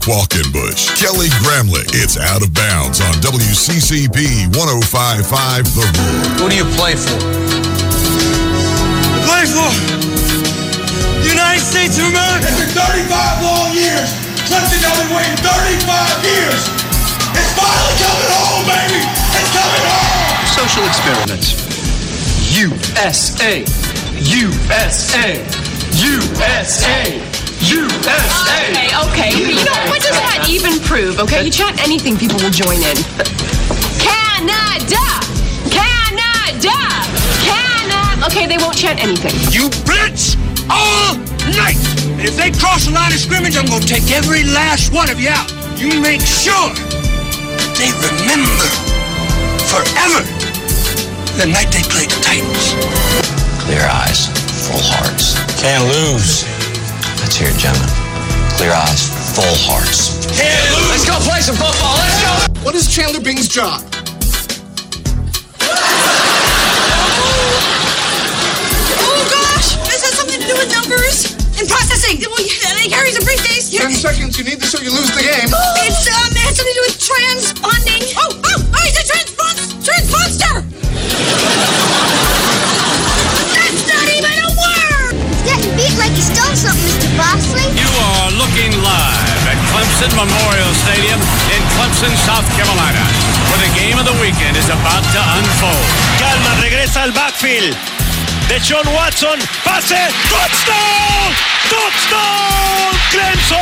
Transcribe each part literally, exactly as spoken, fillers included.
Qualkenbush, Kelly Gramlich. It's Out of Bounds on W C C P one oh five point five The Roar. Who do you play for? Play for the United States of America. After thirty-five long years, Clemson has been waiting thirty-five years. It's finally coming home, baby. It's coming home. Social experiments. U S A. U S A. U S A. U S A. Okay, okay. You know, what does that even prove, okay? You chant anything, people will join in. Canada! Canada! Canada! Okay, they won't chant anything. You blitz all night. And if they cross the line of scrimmage, I'm going to take every last one of you out. You make sure they remember forever the night they played the Titans. Clear eyes, full hearts. Can't lose. Let's hear it, gentlemen. Clear eyes, full hearts. Can't lose. Let's go play some football. Let's go. What is Chandler Bing's job? Oh, gosh. This has something to do with numbers and processing. Well, yeah, he carries a briefcase. Ten seconds you need this or you lose the game. It's, um, it has something to do with transponding. Oh, oh, oh, he's a transpons- transponder. That's not even a word. It's getting beat like you stole something, Mister Bosley. You are looking live at Clemson Memorial Stadium in Clemson, South Carolina, where the game of the weekend is about to unfold. Calma, regresa al backfield. De John Watson, pase, touchdown! Touchdown! Clemson!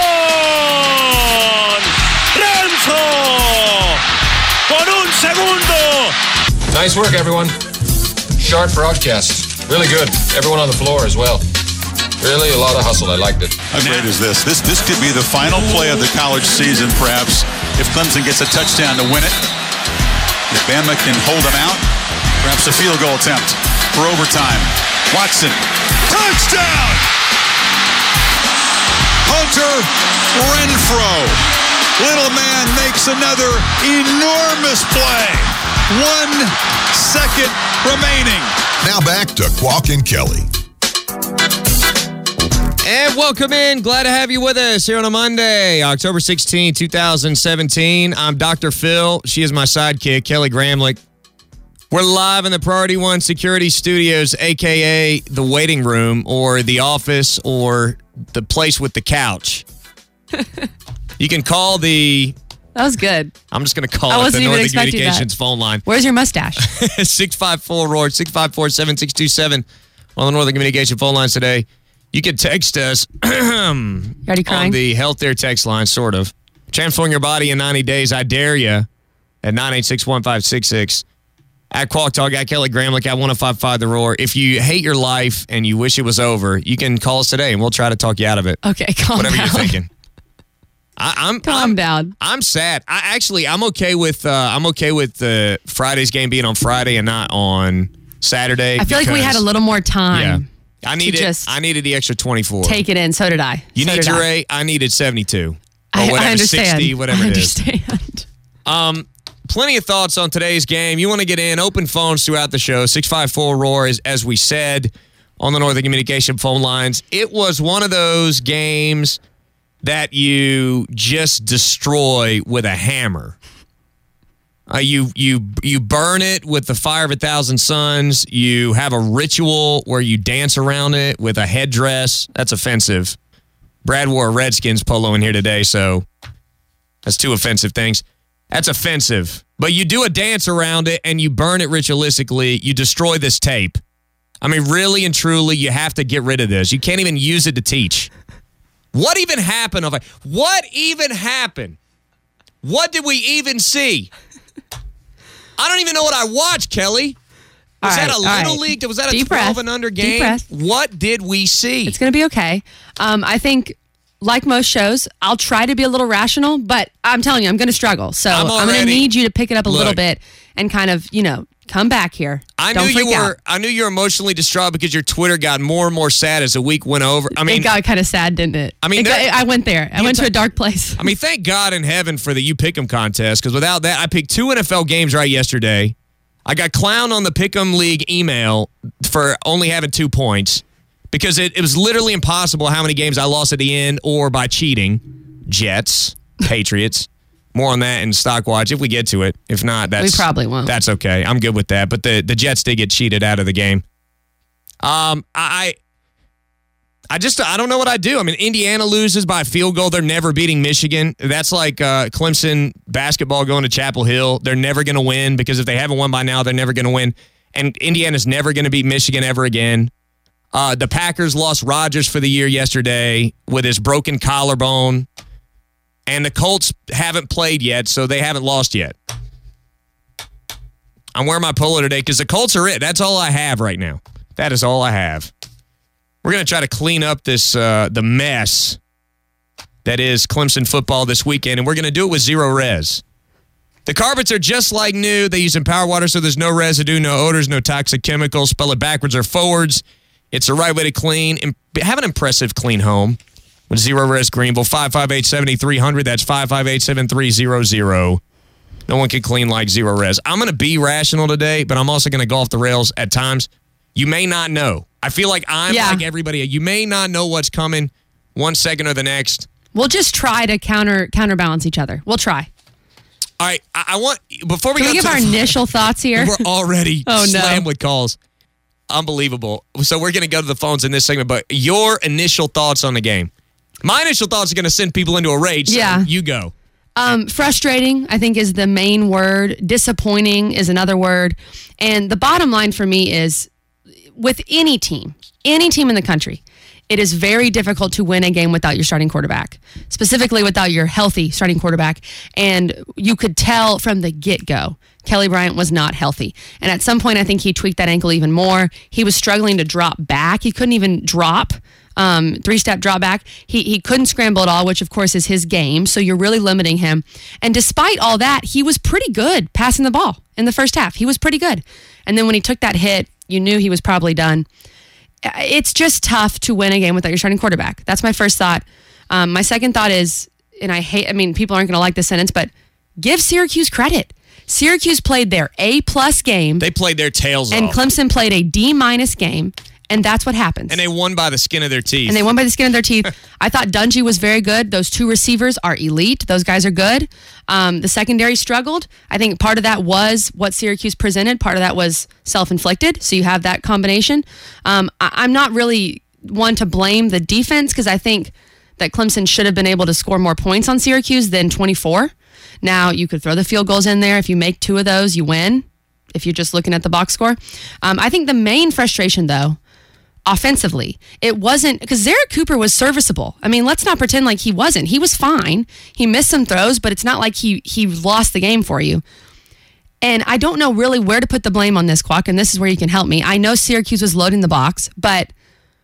Renzo! Por un segundo! Nice work, everyone. Sharp broadcast. Really good. Everyone on the floor as well. Really a lot of hustle. I liked it. How great is this? This this could be the final play of the college season, perhaps, if Clemson gets a touchdown to win it. If Bama can hold them out, perhaps a field goal attempt for overtime. Watson, touchdown! Hunter Renfrow. Little man makes another enormous play. One second remaining. Now back to Qualk and Kelly. And welcome in. Glad to have you with us here on a Monday, October sixteenth, twenty seventeen. I'm Doctor Phil. She is my sidekick, Kelly Gramlich. We're live in the Priority One Security Studios, a k a the waiting room or the office or the place with the couch. You can call the... That was good. I'm just going to call I it wasn't the even Northern expecting Communications that. phone line. Where's your mustache? six five four R O A R, six five four, seven six two seven on the Northern Communication phone lines today. You can text us already crying? on the Health Air text line, sort of. Transform your body in ninety days. I dare you at nine eight six, one five six six. At Qualk Talk, at Kelly Gramlich, at one oh five point five The Roar. If you hate your life and you wish it was over, you can call us today and we'll try to talk you out of it. Okay, calm Whatever down. you're thinking. I, I'm Calm I'm, down. I'm sad. I actually I'm okay with uh, I'm okay with the Friday's game being on Friday and not on Saturday. I feel like we had a because- little more time. Yeah, I needed just I needed the extra twenty-four. Take it in. So did I. You so need did your I. eight. I needed seventy-two or I, whatever, I understand. sixty, whatever I it is. understand. Um, plenty of thoughts on today's game. You want to get in? Open phones throughout the show. six five four R O A R, as, as we said on the Northern Communication phone lines. It was one of those games that you just destroy with a hammer. Uh, you you you burn it with the fire of a thousand suns. You have a ritual where you dance around it with a headdress. That's offensive. Brad wore a Redskins polo in here today, so that's two offensive things. That's offensive. But you do a dance around it and you burn it ritualistically. You destroy this tape. I mean, really and truly, you have to get rid of this. You can't even use it to teach. What even happened? What even happened? What did we even see? I don't even know what I watched, Kelly. Was All that right, a all little right. league? Was that a Deep twelve breath. and under Deep game? breath. What did we see? It's going to be okay. Um, I think, like most shows, I'll try to be a little rational, but I'm telling you, I'm going to struggle. So I'm I'm, going to already- need you to pick it up a little Look. bit and kind of, you know, come back here. I Don't knew you freak were. out. I knew you were emotionally distraught because your Twitter got more and more sad as the week went over. I mean, it got kind of sad, didn't it? I mean, It got- there- I went there. I You went to ta- a dark place. I mean, thank God in heaven for the You Pick'em contest, because without that, I picked two N F L games right yesterday. I got clowned on the Pick'em League email for only having two points because it, it was literally impossible how many games I lost at the end or by cheating. Jets. Patriots. More on that in Stock Watch if we get to it. If not, that's we probably won't. That's okay. I'm good with that. But the, the Jets did get cheated out of the game. Um, I I just I don't know what I do. I mean, Indiana loses by a field goal. They're never beating Michigan. That's like uh, Clemson basketball going to Chapel Hill. They're never going to win because if they haven't won by now, they're never going to win. And Indiana's never going to beat Michigan ever again. Uh, the Packers lost Rodgers for the year yesterday with his broken collarbone. And the Colts haven't played yet, so they haven't lost yet. I'm wearing my polo today because the Colts are it. That's all I have right now. That is all I have. We're going to try to clean up this uh, the mess that is Clemson football this weekend, and we're going to do it with zero res. The carpets are just like new. They use Empower Water, so there's no residue, no odors, no toxic chemicals. Spell it backwards or forwards. It's the right way to clean. Have an impressive clean home. With Zero Res Greenville, five five eight, seven three zero zero. That's five five eight, seven three zero zero. No one can clean like Zero Res. I'm going to be rational today, but I'm also going to go off the rails at times. You may not know. I feel like I'm yeah. like everybody. You may not know what's coming one second or the next. We'll just try to counter counterbalance each other. We'll try. All right. I, I want, before we Can go we give to our the, initial thoughts here? We're already oh, slammed no. with calls. Unbelievable. So we're going to go to the phones in this segment, but your initial thoughts on the game. My initial thoughts are going to send people into a rage. So yeah. You go. Um, frustrating, I think, is the main word. Disappointing is another word. And the bottom line for me is with any team, any team in the country, it is very difficult to win a game without your starting quarterback, specifically without your healthy starting quarterback. And you could tell from the get-go, Kelly Bryant was not healthy. And at some point, I think he tweaked that ankle even more. He was struggling to drop back. He couldn't even drop. Um, three-step drop back. He he couldn't scramble at all, which of course is his game. So you're really limiting him. And despite all that, he was pretty good passing the ball in the first half. He was pretty good. And then when he took that hit, you knew he was probably done. It's just tough to win a game without your starting quarterback. That's my first thought. Um, my second thought is, and I hate, I mean, people aren't going to like this sentence, but give Syracuse credit. Syracuse played their A-plus game. They played their tails and off. And Clemson played a D-minus game. And that's what happens. And they won by the skin of their teeth. And they won by the skin of their teeth. I thought Dungy was very good. Those two receivers are elite. Those guys are good. Um, the secondary struggled. I think part of that was what Syracuse presented. Part of that was self-inflicted. So you have that combination. Um, I- I'm not really one to blame the defense because I think that Clemson should have been able to score more points on Syracuse than twenty-four. Now, you could throw the field goals in there. If you make two of those, you win. If you're just looking at the box score. Um, I think the main frustration, though, offensively, it wasn't because Zarek Cooper was serviceable. I mean, let's not pretend like he wasn't. He was fine. He missed some throws, but it's not like he he lost the game for you. And I don't know really where to put the blame on this, Quack, and this is where you can help me. I know Syracuse was loading the box, but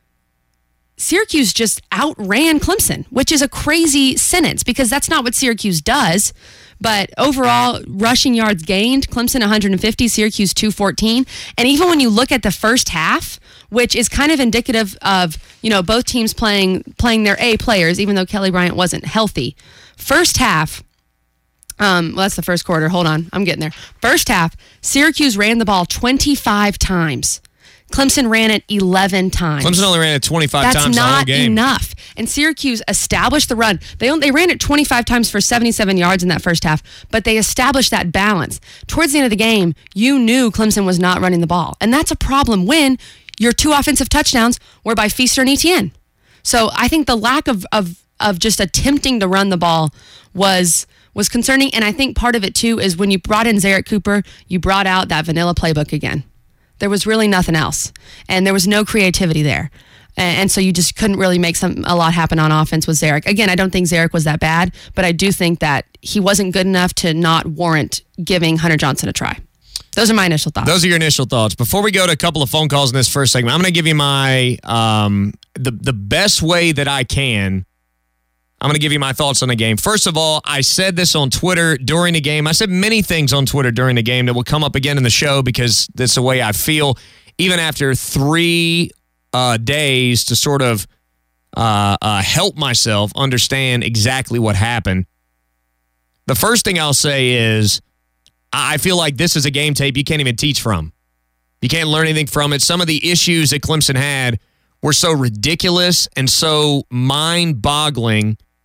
Syracuse just outran Clemson, which is a crazy sentence because that's not what Syracuse does. But overall, rushing yards gained, Clemson one hundred fifty, Syracuse two fourteen. And even when you look at the first half, which is kind of indicative of, you know, both teams playing playing their A players, even though Kelly Bryant wasn't healthy. First half, um, well, that's the first quarter. Hold on, I'm getting there. First half, Syracuse ran the ball twenty-five times. Clemson ran it eleven times. Clemson only ran it twenty-five That's times the whole not game. enough. And Syracuse established the run. They they ran it twenty-five times for seventy-seven yards in that first half, but they established that balance. Towards the end of the game, you knew Clemson was not running the ball. And that's a problem when your two offensive touchdowns were by Feaster and Etienne. So I think the lack of of of just attempting to run the ball was was concerning. And I think part of it, too, is when you brought in Zarek Cooper, you brought out that vanilla playbook again. There was really nothing else. And there was no creativity there. And so you just couldn't really make some a lot happen on offense with Zarek. Again, I don't think Zarek was that bad, but I do think that he wasn't good enough to not warrant giving Hunter Johnson a try. Those are my initial thoughts. Those are your initial thoughts. Before we go to a couple of phone calls in this first segment, I'm going to give you my um, the the best way that I can. I'm going to give you my thoughts on the game. First of all, I said this on Twitter during the game. I said many things on Twitter during the game that will come up again in the show because that's the way I feel. Even after three uh, days to sort of uh, uh, help myself understand exactly what happened. The first thing I'll say is I feel like this is a game tape you can't even teach from. You can't learn anything from it. Some of the issues that Clemson had were so ridiculous and so mind-boggling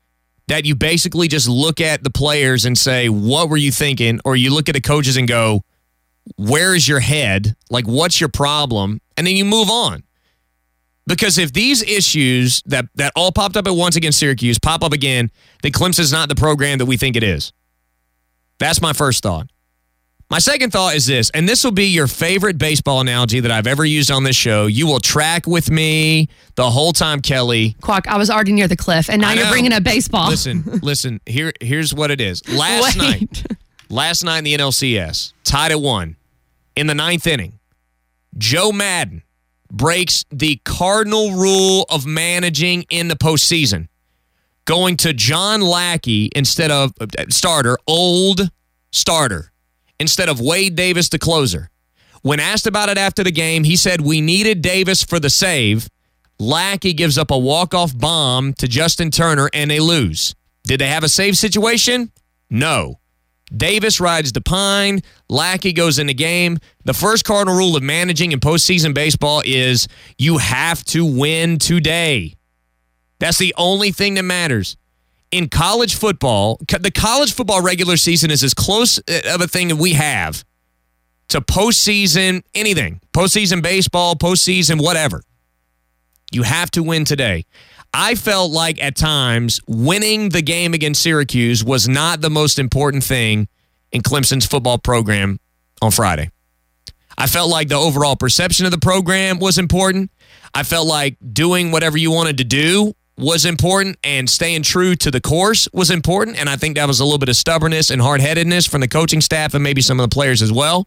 that you basically just look at the players and say, what were you thinking? Or you look at the coaches and go, where is your head? Like, what's your problem? And then you move on. Because if these issues that, that all popped up at once against Syracuse pop up again, then Clemson's not the program that we think it is. That's my first thought. My second thought is this, and this will be your favorite baseball analogy that I've ever used on this show. You will track with me the whole time, Kelly. Quack, I was already near the cliff, and now I you're know. bringing up baseball. Listen, listen, Here, here's what it is. Last Wait. night, last night in the N L C S, tied at one, in the ninth inning, Joe Madden breaks the cardinal rule of managing in the postseason, going to John Lackey instead of uh, starter, old starter, instead of Wade Davis, the closer. When asked about it after the game, he said, we needed Davis for the save. Lackey gives up a walk-off bomb to Justin Turner, and they lose. Did they have a save situation? No. Davis rides the pine. Lackey goes in the game. The first cardinal rule of managing in postseason baseball is you have to win today. That's the only thing that matters. In college football, the college football regular season is as close of a thing that we have to postseason anything. Postseason baseball, postseason whatever. You have to win today. I felt like at times winning the game against Syracuse was not the most important thing in Clemson's football program on Friday. I felt like the overall perception of the program was important. I felt like doing whatever you wanted to do was important, and staying true to the course was important, and I think that was a little bit of stubbornness and hard-headedness from the coaching staff and maybe some of the players as well.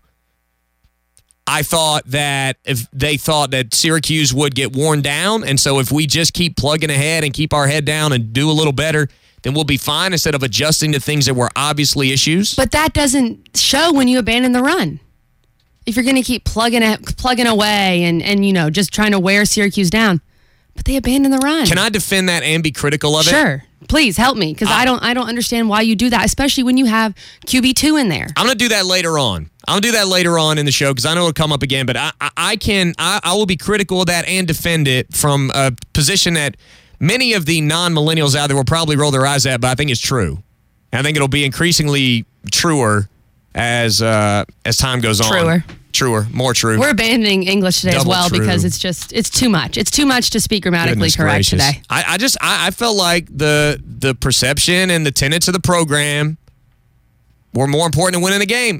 I thought that if they thought that Syracuse would get worn down, and so if we just keep plugging ahead and keep our head down and do a little better, then we'll be fine instead of adjusting to things that were obviously issues. But that doesn't show when you abandon the run. If you're going to keep plugging plugging away and, and, you know, just trying to wear Syracuse down. But they abandoned the run. Can I defend that and be critical of it? Sure. Please help me, because I don't I don't understand why you do that, especially when you have Q B two in there. I'm going to do that later on. I'll do that later on in the show because I know it'll come up again, but I, I, I can I, I will be critical of that and defend it from a position that many of the non-millennials out there will probably roll their eyes at, but I think it's true. And I think it'll be increasingly truer as uh, as time goes on. Truer. Truer, more true. We're abandoning English today Double as well true. because it's just it's too much. It's too much to speak grammatically Goodness correct gracious. today. I, I just I, I felt like the the perception and the tenets of the program were more important than winning the game.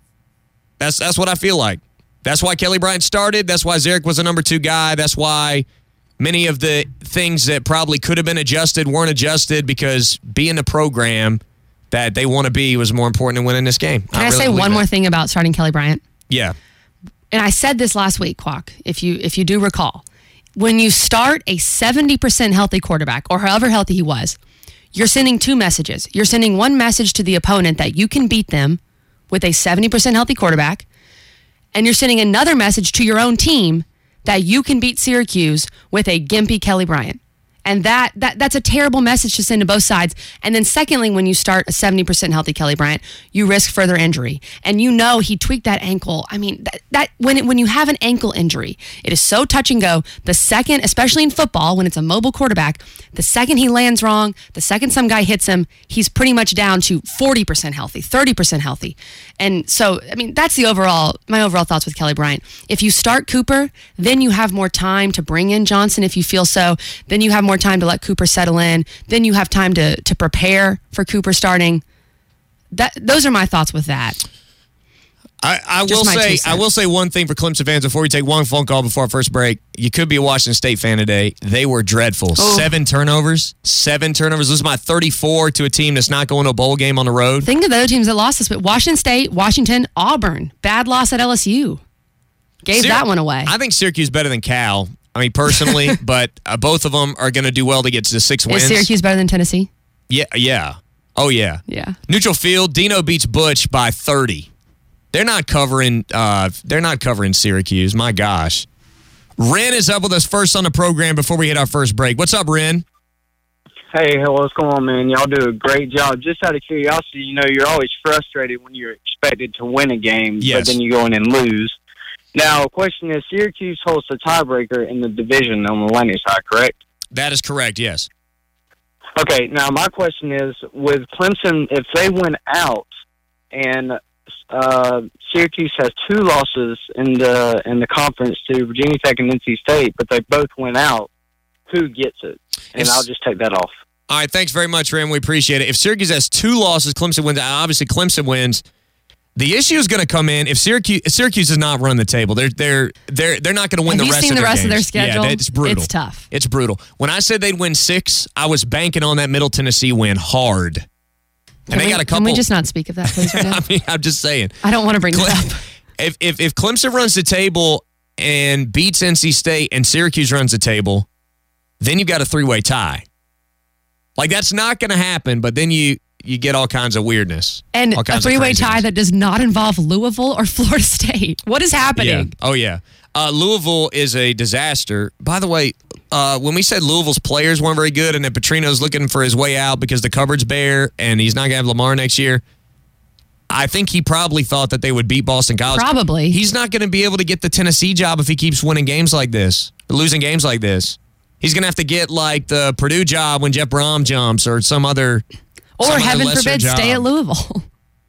That's that's what I feel like. That's why Kelly Bryant started. That's why Zarek was a number two guy. That's why many of the things that probably could have been adjusted weren't adjusted because being the program that they want to be was more important than winning this game. Can I, really say believe one that. more thing about starting Kelly Bryant? Yeah. And I said this last week, Quack, if you if you do recall. When you start a seventy percent healthy quarterback, or however healthy he was, you're sending two messages. You're sending one message to the opponent that you can beat them with a seventy percent healthy quarterback, and you're sending another message to your own team that you can beat Syracuse with a gimpy Kelly Bryant. And that, that that's a terrible message to send to both sides. And then secondly, when you start a seventy percent healthy Kelly Bryant, you risk further injury. And you know he tweaked that ankle. I mean, that, that when it, when you have an ankle injury, it is so touch and go. The second, especially in football, when it's a mobile quarterback, the second he lands wrong, the second some guy hits him, he's pretty much down to forty percent healthy, thirty percent healthy. And so, I mean, that's the overall, my overall thoughts with Kelly Bryant. If you start Cooper, then you have more time to bring in Johnson if you feel so. Then you have more time to let Cooper settle in. Then you have time to to prepare for Cooper starting. That those are my thoughts with that. I, I Just will my two say cents. I will say one thing for Clemson fans before we take one phone call before our first break. You could be a Washington State fan today. They were dreadful. Oh. Seven turnovers. Seven turnovers. This is my thirty-four to a team that's not going to a bowl game on the road. Think of the other teams that lost this, but Washington State, Washington, Auburn, bad loss at L S U. Gave Syr- that one away. I think Syracuse is better than Cal. I mean, personally, but uh, both of them are going to do well to get to the six wins. Is Syracuse better than Tennessee? Yeah, yeah. Oh, yeah. Yeah. Neutral field, Dino beats Butch by thirty. They're not covering uh, they're not covering Syracuse. My gosh. Ren is up with us first on the program before we hit our first break. What's up, Ren? Hey, what's going on, man? Y'all do a great job. Just out of curiosity, you know, you're always frustrated when you're expected to win a game, Yes. but then you go in and lose. Now, question is, Syracuse holds the tiebreaker in the division on the Atlantic side, correct? That is correct, yes. Okay, now my question is, with Clemson, if they win out and uh, Syracuse has two losses in the in the conference to Virginia Tech and N C State, but they both win out, who gets it? And It's- I'll just take that off. All right, thanks very much, Ram. We appreciate it. If Syracuse has two losses, Clemson wins. Obviously, Clemson wins. The issue is going to come in if Syracuse Syracuse is not running the table. They're they're they're they're not going to win Have the you rest seen of the their rest of their games. schedule? Yeah, it's brutal. It's tough. It's brutal. When I said they'd win six, I was banking on that Middle Tennessee win hard. And Can they we, got a couple. Can we just not speak of that, please, right now? I mean, I'm just saying. I don't want to bring Cle- that up. If if if Clemson runs the table and beats N C State and Syracuse runs the table, then you've got a three-way tie. Like, that's not going to happen, but then you you get all kinds of weirdness. And all a kinds of three-way craziness. tie that does not involve Louisville or Florida State. What is happening? Yeah. Oh, yeah. Uh, Louisville is a disaster. By the way, uh, when we said Louisville's players weren't very good and that Petrino's looking for his way out because the cupboard's bare and he's not going to have Lamar next year, I think he probably thought that they would beat Boston College. Probably. He's not going to be able to get the Tennessee job if he keeps winning games like this, losing games like this. He's going to have to get like the Purdue job when Jeff Brom jumps or some other Or some other heaven lesser forbid, job. stay at Louisville.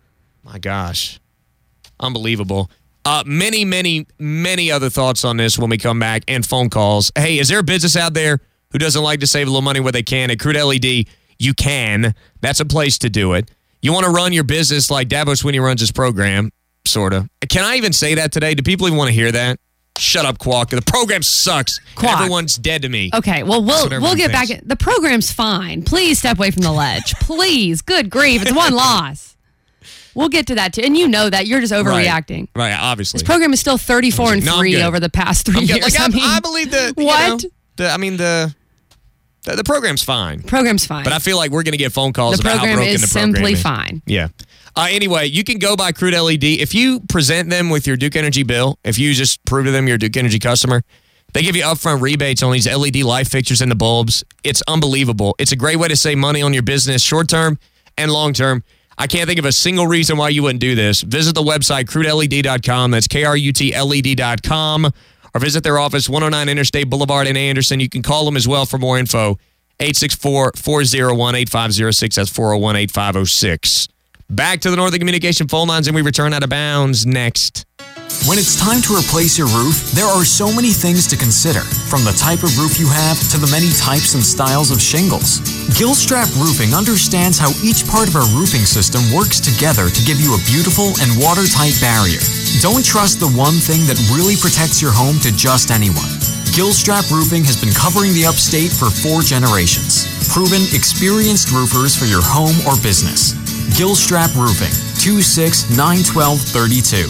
My gosh. Unbelievable. Uh, many, many, many other thoughts on this when we come back and phone calls. Hey, is there a business out there who doesn't like to save a little money where they can? At Crude L E D, you can. That's a place to do it. You want to run your business like Dabo Swinney runs his program, sort of. Can I even say that today? Do people even want to hear that? Shut up, Quack. The program sucks. Quack. Everyone's dead to me. Okay, well, That's we'll what we'll everyone get thinks. back. The program's fine. Please step away from the ledge. Please. Good grief. It's one loss. We'll get to that, too. And you know that. You're just overreacting. Right, right obviously. This program is still thirty-four and No, I'm three good. over the past three I'm good. years. Like, I, I mean, I believe that. you what? know, the, I mean, the, the the program's fine. Program's fine. But I feel like we're going to get phone calls The about how program broken is the program simply is. fine. Yeah. Uh, anyway, you can go by Crude L E D. If you present them with your Duke Energy bill, if you just prove to them you're a Duke Energy customer, they give you upfront rebates on these L E D light fixtures and the bulbs. It's unbelievable. It's a great way to save money on your business, short term and long term. I can't think of a single reason why you wouldn't do this. Visit the website, crude L E D dot com. That's K R U T L E D dot com. Or visit their office, one oh nine Interstate Boulevard in Anderson. You can call them as well for more info, eight six four, four oh one, eight five oh six. That's four oh one, eight five oh six. Back to the Northern Communication phone lines, and we return out of bounds next. When it's time to replace your roof, there are so many things to consider, from the type of roof you have to the many types and styles of shingles. Gilstrap Roofing understands how each part of our roofing system works together to give you a beautiful and watertight barrier. Don't trust the one thing that really protects your home to just anyone. Gilstrap Roofing has been covering the upstate for four generations. Proven, experienced roofers for your home or business. Gilstrap Roofing, two six nine one two, three two.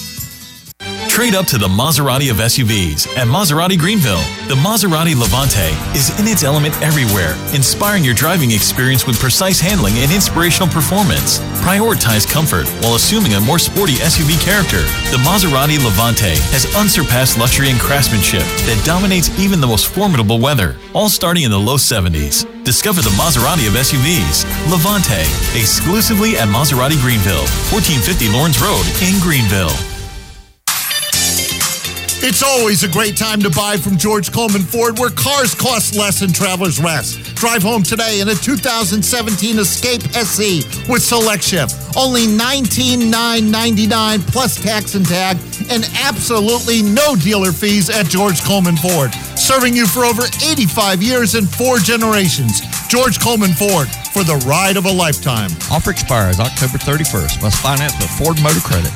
Trade up to the Maserati of S U Vs at Maserati Greenville. The Maserati Levante is in its element everywhere, inspiring your driving experience with precise handling and inspirational performance. Prioritize comfort while assuming a more sporty S U V character. The Maserati Levante has unsurpassed luxury and craftsmanship that dominates even the most formidable weather, all starting in the low seventies. Discover the Maserati of S U Vs. Levante, exclusively at Maserati Greenville, fourteen fifty Lawrence Road in Greenville. It's always a great time to buy from George Coleman Ford, where cars cost less and travelers rest. Drive home today in a two thousand seventeen Escape S E with Select Shift. Only nineteen thousand nine hundred ninety-nine dollars plus tax and tag, and absolutely no dealer fees at George Coleman Ford. Serving you for over eighty-five years and four generations. George Coleman Ford, for the ride of a lifetime. Offer expires October thirty-first. Must finance with Ford Motor Credit.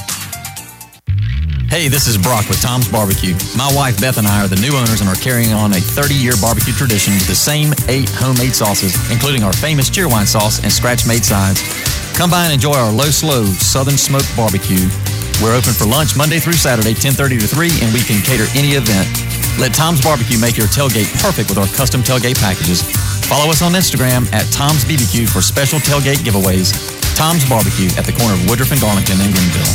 Hey, this is Brock with Tom's Barbecue. My wife Beth and I are the new owners and are carrying on a thirty-year barbecue tradition with the same eight homemade sauces, including our famous Cheerwine sauce and scratch-made sides. Come by and enjoy our low-slow Southern Smoked Barbecue. We're open for lunch Monday through Saturday, ten thirty to three, and we can cater any event. Let Tom's Barbecue make your tailgate perfect with our custom tailgate packages. Follow us on Instagram at Tom's B B Q for special tailgate giveaways. Tom's Barbecue at the corner of Woodruff and Garlington in Greenville.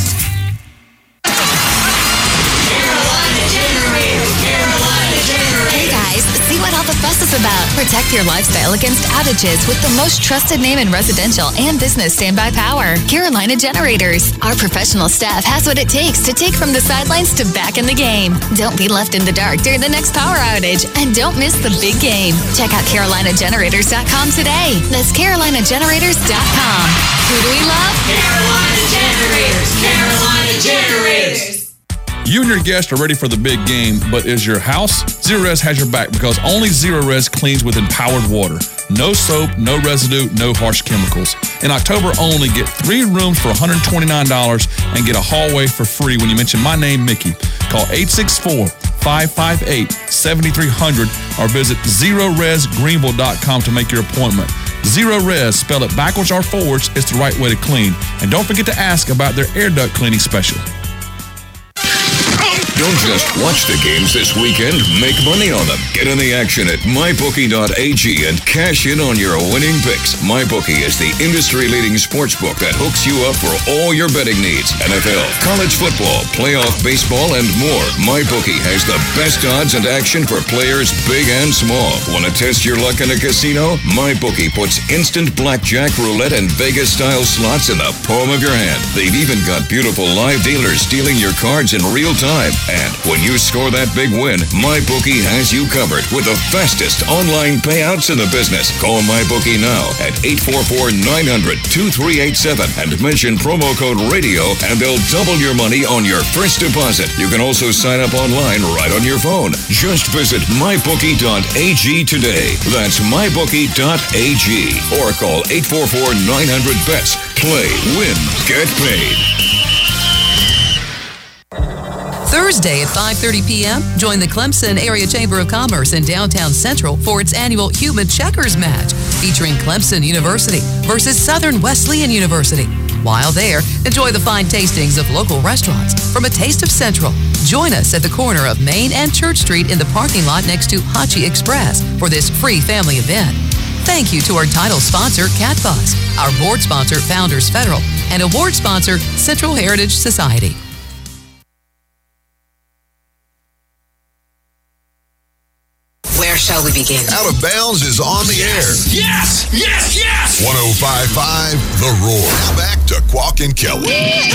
Hey guys, see what all the fuss is about. Protect your lifestyle against outages with the most trusted name in residential and business standby power, Carolina Generators. Our professional staff has what it takes to take from the sidelines to back in the game. Don't be left in the dark during the next power outage, and don't miss the big game. Check out Carolina Generators dot com today. That's Carolina Generators dot com. Who do we love? Carolina Generators. Carolina Generators. You and your guests are ready for the big game, but is your house? Zerorez has your back because only Zerorez cleans with empowered water. No soap, no residue, no harsh chemicals. In October only, get three rooms for one hundred twenty-nine dollars and get a hallway for free when you mention my name, Mickey. Call eight six four, five five eight, seven three zero zero or visit zero res greenville dot com to make your appointment. Zerorez, spell it backwards or forwards, is the right way to clean. And don't forget to ask about their air duct cleaning special. Don't just watch the games this weekend, make money on them. Get in the action at my bookie dot a g and cash in on your winning picks. MyBookie is the industry-leading sportsbook that hooks you up for all your betting needs. N F L, college football, playoff baseball, and more. MyBookie has the best odds and action for players big and small. Want to test your luck in a casino? MyBookie puts instant blackjack, roulette, and Vegas-style slots in the palm of your hand. They've even got beautiful live dealers dealing your cards in real time. And when you score that big win, MyBookie has you covered with the fastest online payouts in the business. Call MyBookie now at eight four four, nine hundred, two three eight seven and mention promo code radio and they'll double your money on your first deposit. You can also sign up online right on your phone. Just visit my bookie dot a g today. That's my bookie dot a g or call eight four four, nine hundred, B E T S. Play, win, get paid. Thursday at five thirty p.m., join the Clemson Area Chamber of Commerce in downtown Central for its annual Human Checkers match, featuring Clemson University versus Southern Wesleyan University. While there, enjoy the fine tastings of local restaurants from A Taste of Central. Join us at the corner of Main and Church Street in the parking lot next to Hachi Express for this free family event. Thank you to our title sponsor, Cat Bus, our board sponsor, Founders Federal, and award sponsor, Central Heritage Society. Where shall we begin? Out of Bounds is on the air. Yes! Yes! Yes! one oh five point five The Roar. Now back to Quack and Kelly.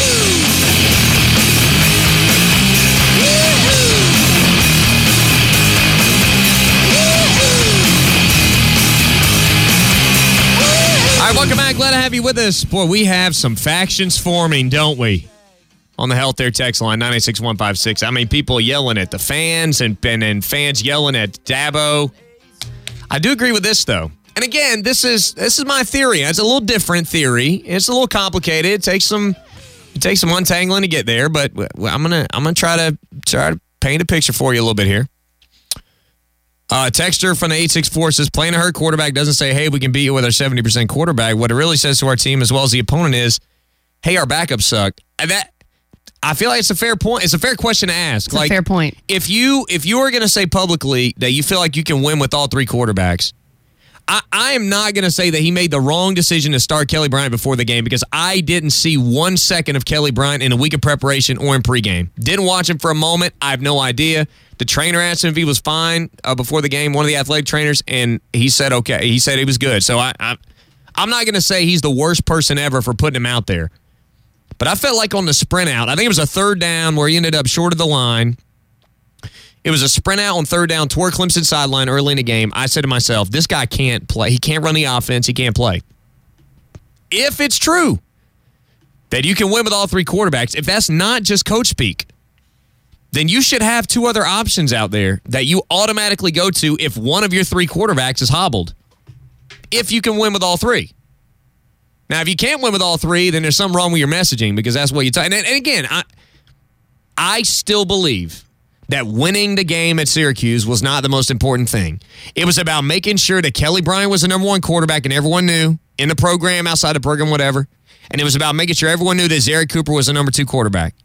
All right, welcome back. Glad to have you with us. Boy, we have some factions forming, don't we? On the Health Air text line, nine eight six, one five six. I mean, people yelling at the fans and, and, and fans yelling at Dabo. I do agree with this, though. And again, this is this is my theory. It's a little different theory. It's a little complicated. It takes some it takes some untangling to get there, but I'm gonna I'm gonna try to try to paint a picture for you a little bit here. Uh, texter from the eight six four says, playing a hurt quarterback doesn't say, hey, we can beat you with our seventy percent quarterback. What it really says to our team as well as the opponent is, hey, our backup sucked. And that I feel like it's a fair point. It's a fair question to ask. It's like, a fair point. If you if you are going to say publicly that you feel like you can win with all three quarterbacks, I, I am not going to say that he made the wrong decision to start Kelly Bryant before the game because I didn't see one second of Kelly Bryant in a week of preparation or in pregame. Didn't watch him for a moment. I have no idea. The trainer asked him if he was fine uh, before the game, one of the athletic trainers, and he said okay. He said he was good. So I, I, I'm not going to say he's the worst person ever for putting him out there. But I felt like on the sprint out, I think it was a third down where he ended up short of the line. It was a sprint out on third down toward Clemson sideline early in the game. I said to myself, this guy can't play. He can't run the offense. He can't play. If it's true that you can win with all three quarterbacks, if that's not just coach speak, then you should have two other options out there that you automatically go to if one of your three quarterbacks is hobbled. If you can win with all three. Now, if you can't win with all three, then there's something wrong with your messaging because that's what you talk. And, and again, I, I still believe that winning the game at Syracuse was not the most important thing. It was about making sure that Kelly Bryant was the number one quarterback and everyone knew in the program, outside the program, whatever. And it was about making sure everyone knew that Zary Cooper was the number two quarterback.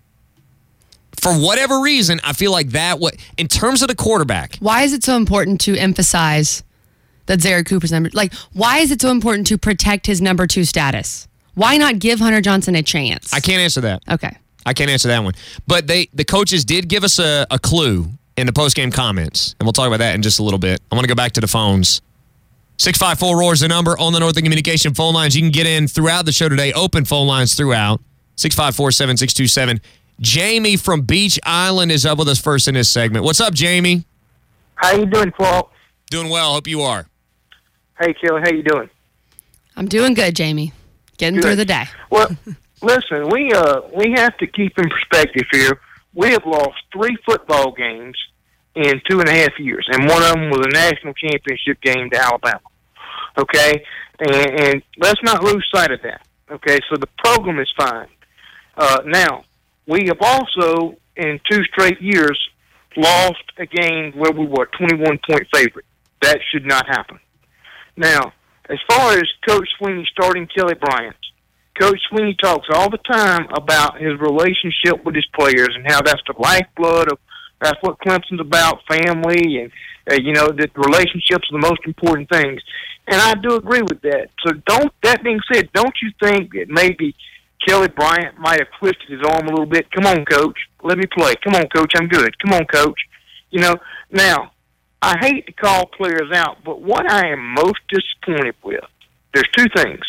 For whatever reason, I feel like that, what in terms of the quarterback. Why is it so important to emphasize that Zary Cooper's number? Like, why is it so important to protect his number two status? Why not give Hunter Johnson a chance? I can't answer that. Okay. I can't answer that one. But they, the coaches did give us a, a clue, in the post-game comments, and we'll talk about that in just a little bit. I want to go back to the phones. six five four ROAR is the number on the Northern Communication phone lines. You can get in throughout the show today. Open phone lines throughout. six five four, seven six two seven. Jamie from Beach Island is up with us first in this segment. What's up, Jamie? How you doing, Paul? Doing well. Hope you are. Hey, Kelly. How you doing? I'm doing good, Jamie. Getting Good. through the day. Well, listen, we uh we have to keep in perspective here. We have lost three football games in two and a half years, and one of them was a national championship game to Alabama. Okay, and, and let's not lose sight of that. Okay, so the program is fine. Uh, now we have also, in two straight years, lost a game where we were twenty-one point favorite. That should not happen. Now, as far as Coach Sweeney starting Kelly Bryant, Coach Sweeney talks all the time about his relationship with his players and how that's the lifeblood of, that's what Clemson's about, family, and, uh, you know, that relationships are the most important things. And I do agree with that. So don't, that being said, don't you think that maybe Kelly Bryant might have twisted his arm a little bit? Come on, Coach, let me play. Come on, Coach, I'm good. Come on, Coach. You know, now, I hate to call players out, but what I am most disappointed with, there's two things.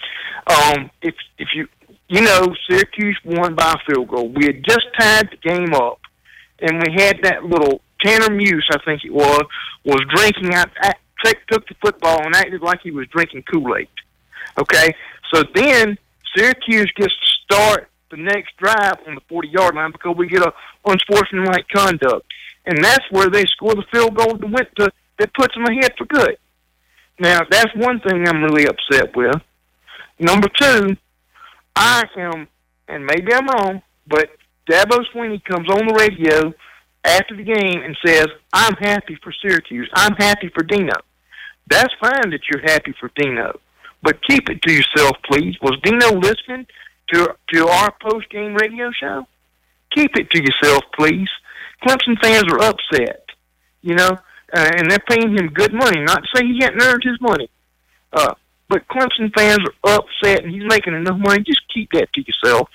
Um, if if you you know Syracuse won by a field goal, we had just tied the game up, and we had that little Tanner Muse, I think it was, was drinking out, took the football and acted like he was drinking Kool-Aid. Okay, so then Syracuse gets to start the next drive on the forty-yard line because we get a unsportsmanlike conduct. And that's where they score the field goal that went to that puts them ahead for good. Now, that's one thing I'm really upset with. Number two, I am, and maybe I'm wrong, but Dabo Sweeney comes on the radio after the game and says, I'm happy for Syracuse. I'm happy for Dino. That's fine that you're happy for Dino, but keep it to yourself, please. Was Dino listening to, to our post-game radio show? Keep it to yourself, please. Clemson fans are upset, you know, uh, and they're paying him good money. Not to say he hadn't earned his money, uh, but Clemson fans are upset, and he's making enough money. Just keep that to yourself.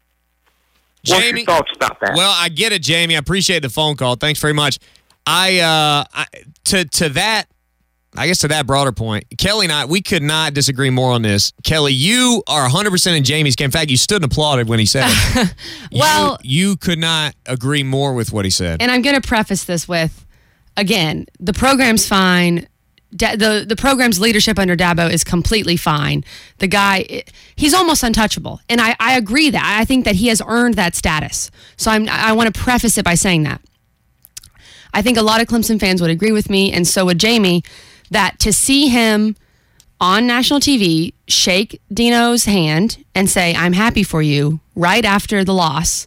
What's Jamie, your thoughts about that? Well, I get it, Jamie. I appreciate the phone call. Thanks very much. I, uh, I to to that, I guess to that broader point, Kelly and I, we could not disagree more on this. Kelly, you are one hundred percent in Jamie's camp. In fact, you stood and applauded when he said it. Well, you, you could not agree more with what he said. And I'm going to preface this with, again, the program's fine. Da- the the program's leadership under Dabo is completely fine. The guy, he's almost untouchable, and I, I agree that I think that he has earned that status. So I'm I want to preface it by saying that I think a lot of Clemson fans would agree with me, and so would Jamie, that to see him on national T V shake Dino's hand and say "I'm happy for you" right after the loss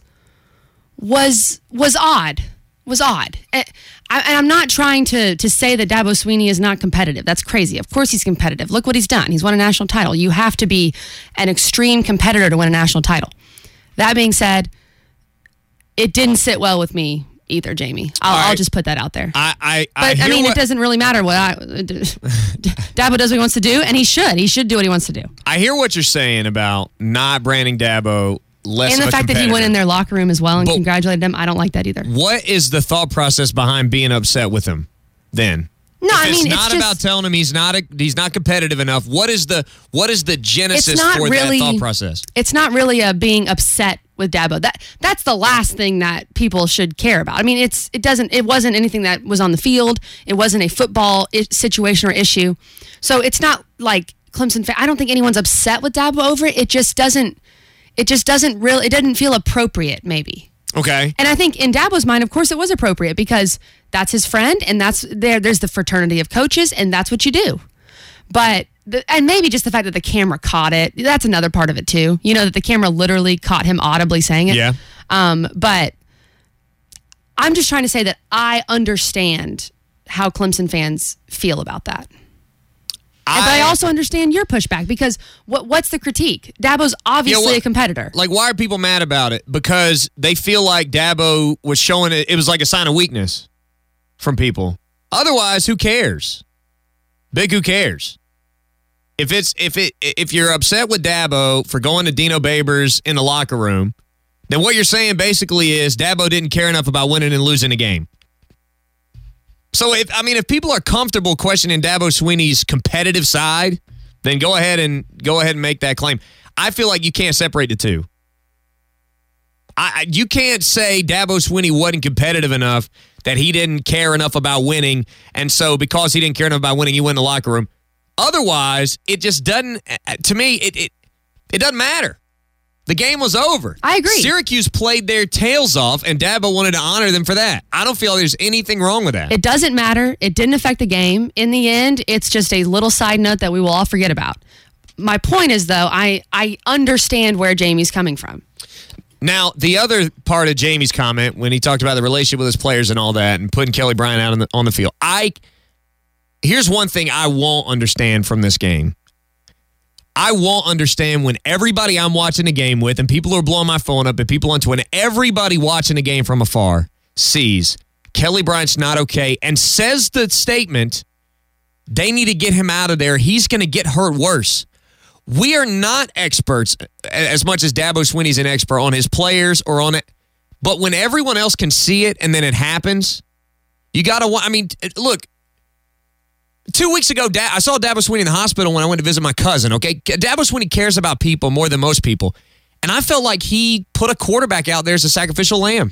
was was odd. Was odd. And I'm not trying to to say that Dabo Sweeney is not competitive. That's crazy. Of course he's competitive. Look what he's done. He's won a national title. You have to be an extreme competitor to win a national title. That being said, it didn't sit well with me either, Jamie. I'll, right. I'll just put that out there. I, I, but I, I, hear mean, what, it doesn't really matter what I. Dabo does what he wants to do, and he should. He should do what he wants to do. I hear what you're saying about not branding Dabo less and of the a fact that he went in their locker room as well and But- congratulated them, I don't like that either. What is the thought process behind being upset with him then? No, If I mean, it's it's not just- about telling him he's not a, he's not competitive enough. What is the what is the genesis It's not for really- that thought process? It's not really a being upset with Dabo. That that's the last thing that people should care about. I mean, it's it doesn't it wasn't anything that was on the field. It wasn't a football I- situation or issue. So it's not like Clemson fan. I don't think anyone's upset with Dabo over it. It just doesn't. It just doesn't really. It doesn't feel appropriate, maybe. Okay. And I think in Dabo's mind, of course, it was appropriate because that's his friend, and that's there. There's the fraternity of coaches, and that's what you do. But the, and maybe just the fact that the camera caught it. That's another part of it too. You know that the camera literally caught him audibly saying it. Yeah. Um. But I'm just trying to say that I understand how Clemson fans feel about that. I, but I also understand your pushback because what what's the critique? Dabo's obviously Yeah, what- a competitor. Like, why are people mad about it? Because they feel like Dabo was showing it. It was like a sign of weakness from people. Otherwise, who cares? Big who cares? If it's if it if you're upset with Dabo for going to Dino Babers in the locker room, then what you're saying basically is Dabo didn't care enough about winning and losing a game. So, if I mean, if people are comfortable questioning Dabo Swinney's competitive side, then go ahead and go ahead and make that claim. I feel like you can't separate the two. I, you can't say Dabo Swinney wasn't competitive enough, that he didn't care enough about winning, and so because he didn't care enough about winning, he went in the locker room. Otherwise, it just doesn't, to me, it it, it doesn't matter. The game was over. I agree. Syracuse played their tails off, and Dabo wanted to honor them for that. I don't feel there's anything wrong with that. It doesn't matter. It didn't affect the game. In the end, it's just a little side note that we will all forget about. My point is, though, I, I understand where Jamie's coming from. Now, the other part of Jamie's comment, when he talked about the relationship with his players and all that, and putting Kelly Bryant out on the, on the field, I here's one thing I won't understand from this game. I won't understand when everybody I'm watching the game with, and people who are blowing my phone up, and people on Twitter, everybody watching the game from afar sees Kelly Bryant's not okay and says the statement, they need to get him out of there. He's going to get hurt worse. We are not experts, as much as Dabo Swinney's an expert on his players or on it. But when everyone else can see it and then it happens, you got to, I mean, look, two weeks ago, I saw Dabo Swinney in the hospital when I went to visit my cousin, okay? Dabo Swinney cares about people more than most people. And I felt like he put a quarterback out there as a sacrificial lamb.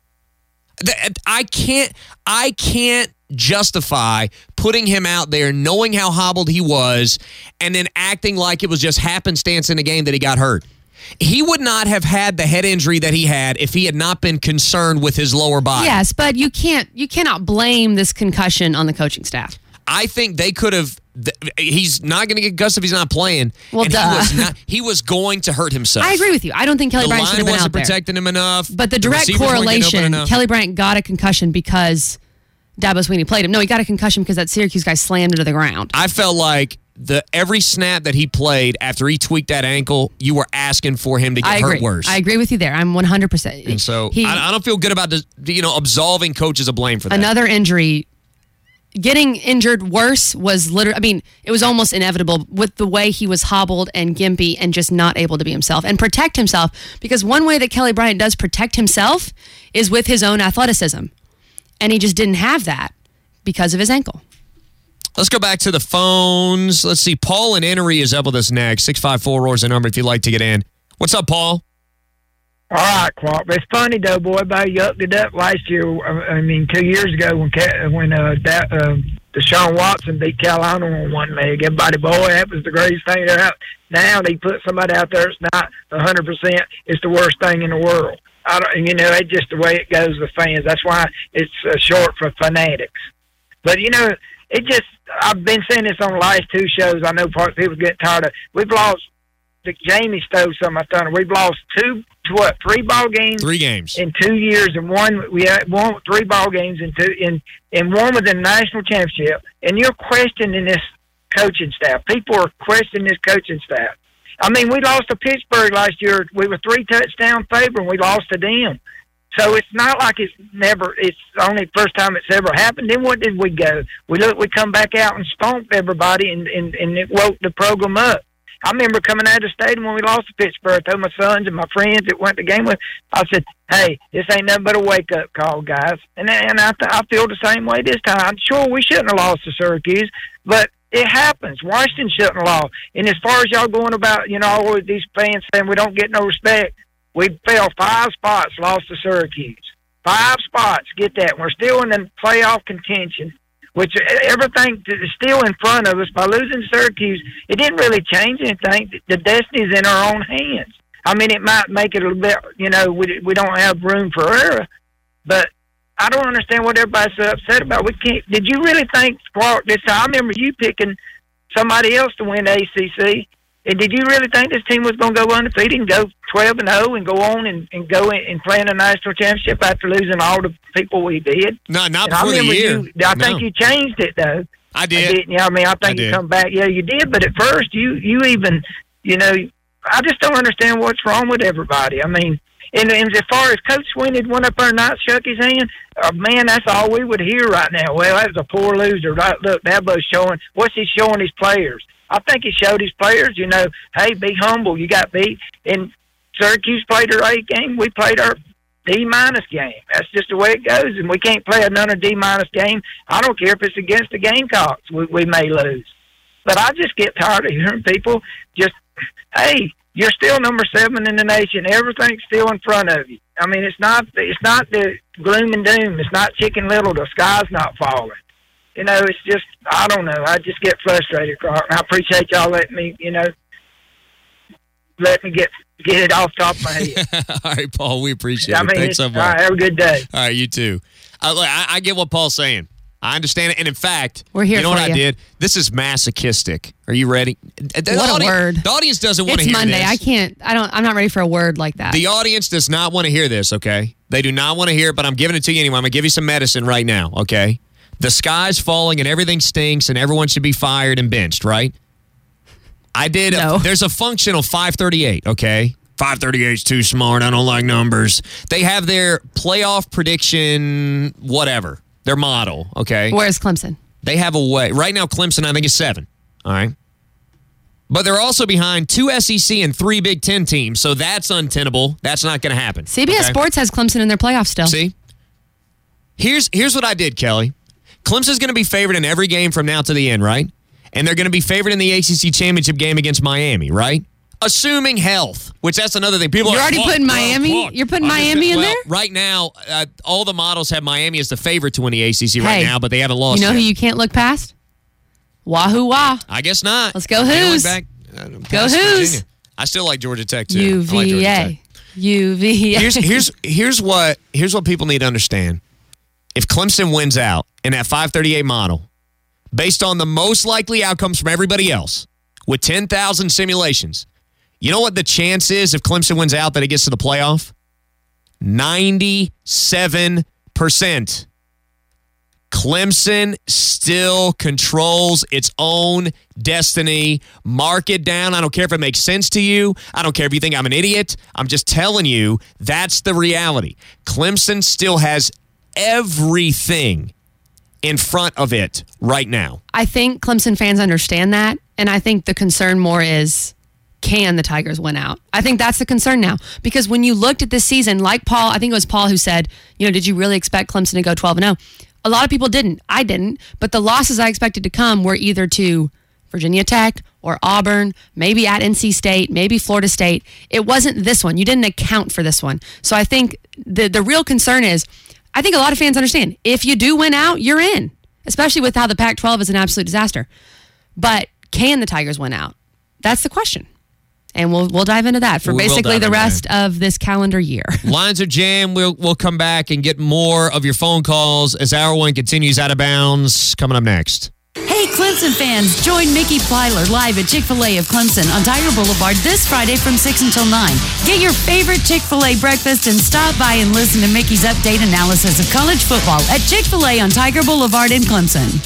I can't, I can't justify putting him out there knowing how hobbled he was and then acting like it was just happenstance in the game that he got hurt. He would not have had the head injury that he had if he had not been concerned with his lower body. Yes, but you can't you cannot blame this concussion on the coaching staff. I think they could have. He's not going to get Gus if he's not playing. Well, and duh. He was, not, he was going to hurt himself. I agree with you. I don't think Kelly the Bryant should have been wasn't out there. protecting him enough. But the The direct receivers weren't getting open correlation, enough. Kelly Bryant got a concussion because Dabo Swinney played him. No, he got a concussion because that Syracuse guy slammed into the ground. I felt like the every snap that he played after he tweaked that ankle, you were asking for him to get I hurt agree. worse. I agree with you there. I'm one hundred percent. And so He- I, I don't feel good about the, you know absolving coaches of blame for that. Another injury. Getting injured worse was literally, I mean, it was almost inevitable with the way he was hobbled and gimpy and just not able to be himself and protect himself. Because one way that Kelly Bryant does protect himself is with his own athleticism. And he just didn't have that because of his ankle. Let's go back to the phones. Let's see. Paul in Enery is up with us next. six five four roars the number if you'd like to get in. What's up, Paul? All right, Clark. It's funny though, boy. Everybody yucked it up last year. I mean, two years ago when Ca- when uh, da- uh, Deshaun Watson beat Carolina on one leg. Everybody, boy, that was the greatest thing there out. Now they put somebody out there that's not a hundred percent. It's the worst thing in the world. I don't, you know, it's just the way it goes with fans. That's why it's uh, short for fanatics. But you know, it just. I've been saying this on the last two shows. I know part people get tired of. We've lost. Jamie stole some of my thunder. We've lost two, what, three ball games? Three games in two years, and one we had one three ball games in two in in one with the national championship. And you're questioning this coaching staff. People are questioning this coaching staff. I mean, we lost to Pittsburgh last year. We were three touchdown favor, and we lost to them. So it's not like it's never. It's only the first time it's ever happened. Then what did we go? We look. We come back out and stomped everybody, and and, and it woke the program up. I remember coming out of the stadium when we lost to Pittsburgh. I told my sons and my friends that went to the game with, I said, hey, this ain't nothing but a wake-up call, guys. And and I, I feel the same way this time. I'm sure we shouldn't have lost to Syracuse, but it happens. Washington shouldn't have lost. And as far as y'all going about, you know, all of these fans saying we don't get no respect, we fell five spots, lost to Syracuse. Five spots, get that. We're still in the playoff contention, which everything is still in front of us. By losing Syracuse, it didn't really change anything. The destiny's in our own hands. I mean, it might make it a little bit, you know, we we don't have room for error, but I don't understand what everybody's so upset about. We can't. Did you really think, Clark, this time? I remember you picking somebody else to win the A C C, and did you really think this team was going to go undefeated and go twelve and oh and go on and, and go in, and play in a national championship after losing all the people we did? No, not And I before the remember year. You, I No. think you changed it, though. I did. I did. Yeah, I mean, I think I you did. come back. Yeah, you did. But at first, you you even, you know, I just don't understand what's wrong with everybody. I mean, and, and as far as Coach Swinney went up there and not shook his hand, uh, man, that's all we would hear right now. Well, that was a poor loser. Right? Look, Dabo's showing. What's he showing his players? I think he showed his players, you know, hey, be humble. You got beat. And Syracuse played their eight game. We played our D-minus game. That's just the way it goes, and we can't play another D-minus game. I don't care if it's against the Gamecocks. We, we may lose. But I just get tired of hearing people just, hey, you're still number seven in the nation. Everything's still in front of you. I mean, it's not it's not the gloom and doom. It's not Chicken Little. The sky's not falling. You know, it's just, I don't know. I just get frustrated, Clark. I appreciate y'all letting me, you know, let me get get it off the top of my head. All right, Paul, we appreciate I it. mean, Thanks so all much. right, have a good day. All right, you too. Uh, look, I, I get what Paul's saying. I understand it. And in fact, We're here you know for what you. I did? This is masochistic. Are you ready? The What a audi- word. The audience doesn't want to It's hear Monday. this. I can't. I don't. I'm not ready for a word like that. The audience does not want to hear this, okay? They do not want to hear it, but I'm giving it to you anyway. I'm going to give you some medicine right now, okay? The sky's falling and everything stinks and everyone should be fired and benched, right? I did. A, there's a function of five thirty-eight, okay? five thirty-eight is too smart. I don't like numbers. They have their playoff prediction, whatever, their model, okay? Where's Clemson? They have a way. Right now, Clemson, I think, is seven, all right? But they're also behind two S E C and three Big Ten teams, so that's untenable. That's not going to happen. C B S okay? Sports has Clemson in their playoffs still. See? Here's here's what I did, Kelly. Clemson's going to be favored in every game from now to the end, right? And they're going to be favored in the A C C championship game against Miami, right? Assuming health, which that's another thing. People You're are already like, putting "Fuck, Miami. fuck, fuck." You're putting I'm just- Miami in well, there. Right now, uh, all the models have Miami as the favorite to win the A C C right Hey, now, but they haven't lost You know yet. who you can't look past? Wahoo Wah. I guess not. Let's go I can't look Hoos. back, uh, Go past Hoos. Virginia. I still like Georgia Tech too. U I like Georgia V Tech. A. U V A. Here's here's here's what here's what people need to understand. If Clemson wins out in that five thirty-eight model, based on the most likely outcomes from everybody else, with ten thousand simulations, you know what the chance is if Clemson wins out that it gets to the playoff? ninety-seven percent. Clemson still controls its own destiny. Mark it down. I don't care if it makes sense to you. I don't care if you think I'm an idiot. I'm just telling you that's the reality. Clemson still has everything in front of it right now. I think Clemson fans understand that, and I think the concern more is, can the Tigers win out? I think that's the concern now, because when you looked at this season, like Paul, I think it was Paul who said, you know, did you really expect Clemson to go twelve and oh? A lot of people didn't. I didn't. But the losses I expected to come were either to Virginia Tech or Auburn, maybe at N C State, maybe Florida State. It wasn't this one. You didn't account for this one. So I think the the real concern is, I think a lot of fans understand, if you do win out, you're in, especially with how the Pac twelve is an absolute disaster. But can the Tigers win out? That's the question. And we'll we'll dive into that for We will basically dive the into rest of this calendar year. Lines are jammed. We'll, we'll come back and get more of your phone calls as hour one continues out of bounds. Coming up next. Hey, Clemson fans, join Mickey Plyler live at Chick-fil-A of Clemson on Tiger Boulevard this Friday from six until nine. Get your favorite Chick-fil-A breakfast and stop by and listen to Mickey's update analysis of college football at Chick-fil-A on Tiger Boulevard in Clemson.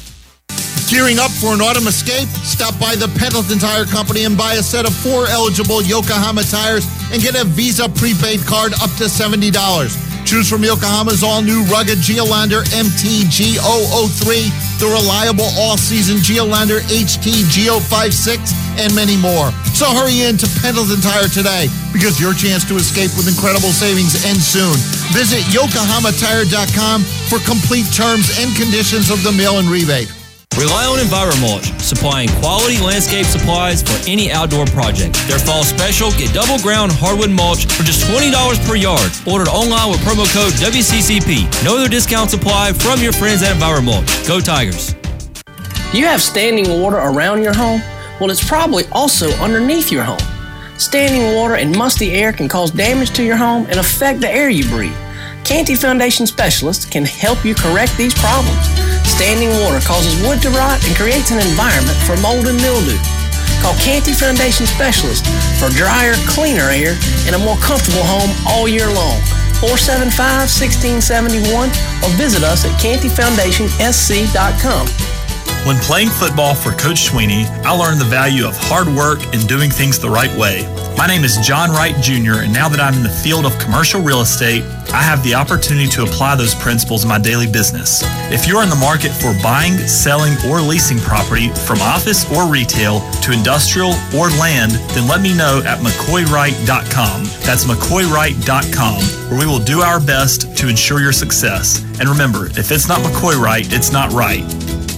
Gearing up for an autumn escape? Stop by the Pendleton Tire Company and buy a set of four eligible Yokohama tires and get a Visa prepaid card up to seventy dollars. Choose from Yokohama's all-new rugged Geolandar M T G zero zero three, the reliable all-season Geolandar H T G zero five six, and many more. So hurry in to Pendleton Tire today, because your chance to escape with incredible savings ends soon. Visit Yokohama Tire dot com for complete terms and conditions of the mail-in rebate. Rely on EnviroMulch, supplying quality landscape supplies for any outdoor project. Their fall special, get double ground hardwood mulch for just twenty dollars per yard. Ordered online with promo code W C C P. No other discounts apply from your friends at EnviroMulch. Go Tigers. Do you have standing water around your home? Well, it's probably also underneath your home. Standing water and musty air can cause damage to your home and affect the air you breathe. Canty Foundation specialists can help you correct these problems. Standing water causes wood to rot and creates an environment for mold and mildew. Call Canty Foundation specialists for drier, cleaner air and a more comfortable home all year long. four seven five, one six seven one or visit us at canty foundation s c dot com. When playing football for Coach Sweeney, I learned the value of hard work and doing things the right way. My name is John Wright Junior, and now that I'm in the field of commercial real estate, I have the opportunity to apply those principles in my daily business. If you're in the market for buying, selling, or leasing property from office or retail to industrial or land, then let me know at mccoy wright dot com. That's mccoy wright dot com, where we will do our best to ensure your success. And remember, if it's not McCoy Wright, it's not right.